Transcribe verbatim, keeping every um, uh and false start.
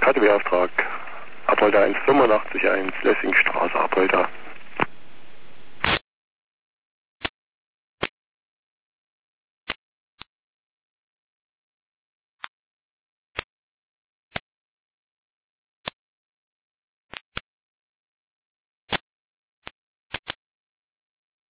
K D W-Auftrag. Apolda eins fünf acht eins, Lessingstraße, Apolda.